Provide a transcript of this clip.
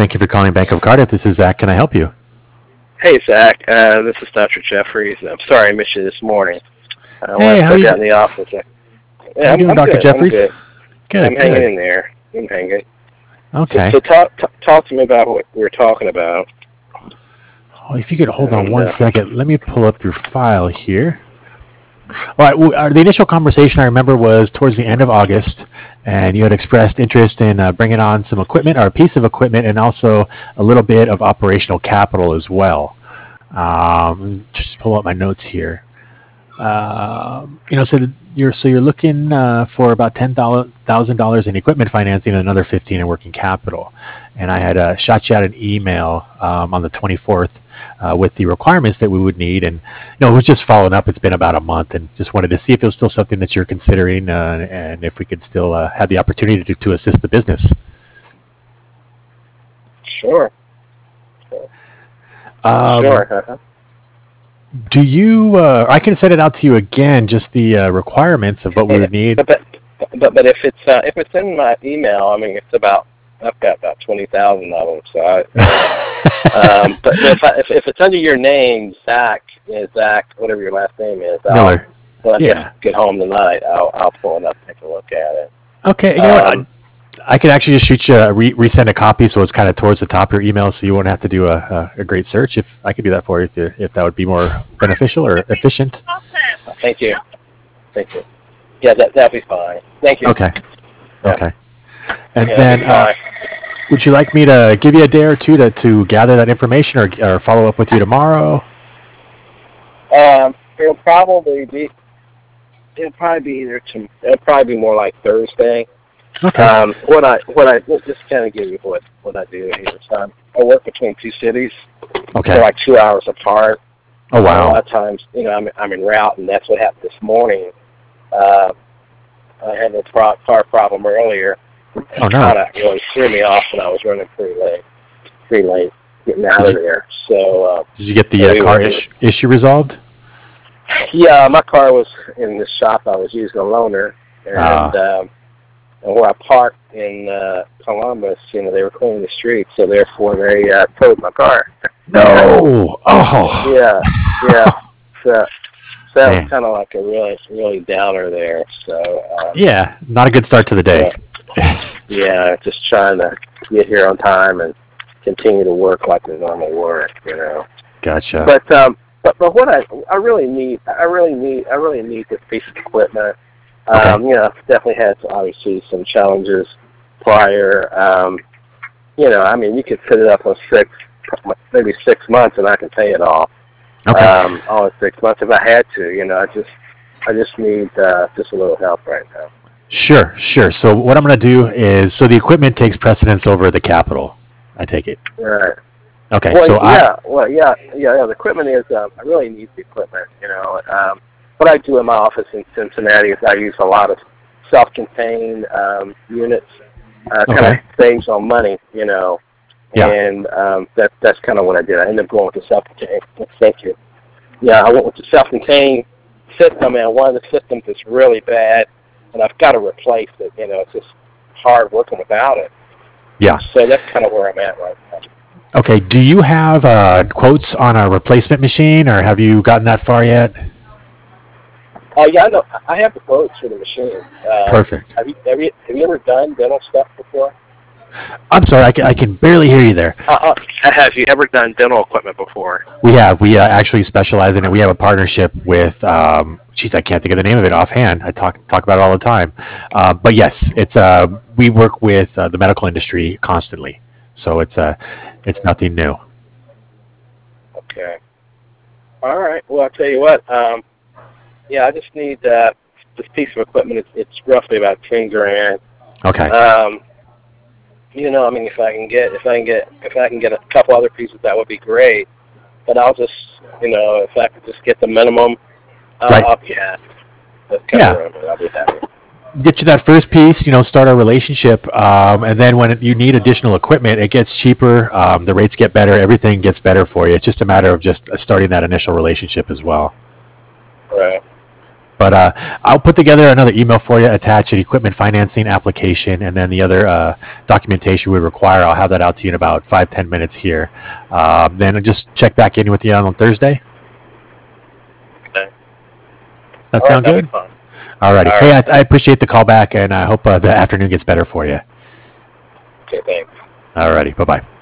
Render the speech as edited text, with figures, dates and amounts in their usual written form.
Thank you for calling Bank of Cardiff. This is Zach. Can I help you? Hey, Zach. This is Dr. Jeffries. I'm sorry I missed you this morning. Hey, how are I you? got in the office. How you doing, Dr. Good. Jeffries? I'm good. Good. I'm hanging in there. I'm hanging. Okay. So talk to me about what we were talking about. Oh, if you could hold on one second, let me pull up your file here. All right. Well, the initial conversation I remember was towards the end of August, and you had expressed interest in bringing on some equipment or a piece of equipment, and also a little bit of operational capital as well. Just pull up my notes here. So you're looking for about $10,000 in equipment financing and another 15 in working capital. And I had shot you out an email on the 24th with the requirements that we would need. And it was just following up. It's been about a month, and just wanted to see if it was still something that you're considering, and if we could still have the opportunity to assist the business. Sure. Sure. Do you? I can send it out to you again. Just the requirements of what we would need. But if it's in my email, I mean, I've got about 20,000 of them. So, but if it's under your name, Zach, whatever your last name is, Miller. When I get home tonight, I'll pull it up, and take a look at it. Okay. You know what? I could actually just shoot you resend a copy, so it's kind of towards the top of your email, so you won't have to do a great search. If I could do that for you, if that would be more beneficial or efficient. Thank you. Yeah, that'd be fine. Thank you. Okay. Yeah. Okay. And then, would you like me to give you a day or two to gather that information, or follow up with you tomorrow? It'll probably be more like Thursday. Okay. Just kind of give you what I do here. So I work between two cities. Okay. They're like 2 hours apart. Oh wow. A lot of times, I'm en route, and that's what happened this morning. I had a car problem earlier. Oh no. Kind of really threw me off, and I was running pretty late getting out of there. So did you get the car issue resolved? Yeah, my car was in the shop. I was using a loaner, and where I parked in Columbus, they were cleaning the streets, so therefore they towed my car. No. Oh. Yeah. So that was kind of like a really downer there. So yeah, not a good start to the day. Yeah, just trying to get here on time and continue to work like we normally work. Gotcha. But what I really need this piece of equipment. Okay. Definitely had obviously some challenges prior. I mean, you could set it up on maybe 6 months, and I can pay it off. Okay. All in 6 months if I had to. I just need just a little help right now. Sure. So what I'm going to do is, so the equipment takes precedence over the capital, I take it. Right. Okay. Well, so the equipment is. I really need the equipment. What I do in my office in Cincinnati is I use a lot of self-contained units. Kind of saves on money, Yeah. And that's kind of what I did. I ended up going with the self-contained. Thank you. Yeah, I went with the self-contained system, and one of the systems is really bad, and I've got to replace it. It's just hard working without it. Yeah. So that's kind of where I'm at right now. Okay. Do you have quotes on a replacement machine, or have you gotten that far yet? Oh yeah, I know. I have the quotes for the machine. Perfect. Have you ever done dental stuff before? I'm sorry, I can barely hear you there. Have you ever done dental equipment before? We have. We actually specialize in it. We have a partnership with, I can't think of the name of it offhand. I talk about it all the time. But yes, it's we work with the medical industry constantly, so it's nothing new. Okay. All right. Well, I'll tell you what. I just need this piece of equipment. It's roughly about $10,000. Okay. I mean, if I can get a couple other pieces, that would be great. But I'll just, if I could just get the minimum, right. I'll be happy. I'll be happy. Get you that first piece, start our relationship, and then when you need additional equipment, it gets cheaper. The rates get better. Everything gets better for you. It's just a matter of just starting that initial relationship as well. Right. But I'll put together another email for you, attach an equipment financing application, and then the other documentation we require. I'll have that out to you in about 5-10 minutes here. Then I'll just check back in with you on Thursday. Okay. That sound good? All righty. Hey, I appreciate the call back, and I hope the afternoon gets better for you. Okay, thanks. All righty. Bye-bye.